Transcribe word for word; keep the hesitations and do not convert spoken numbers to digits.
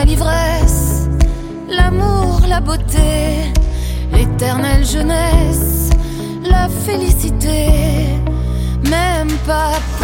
l'ivresse, l'amour, la beauté, l'éternelle jeunesse, la félicité, même pas